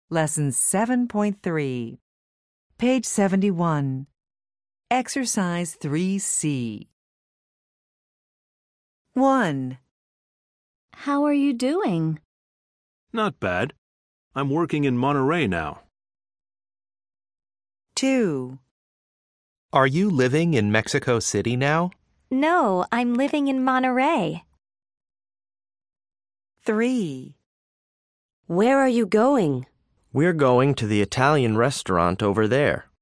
Lesson 7.3. Page 71. Exercise 3C. 1. How are you doing? Not bad. I'm working in Monterey now. 2. Are you living in Mexico City now? No, I'm living in Monterey. 3. Where are you going? We're going to the Italian restaurant over there.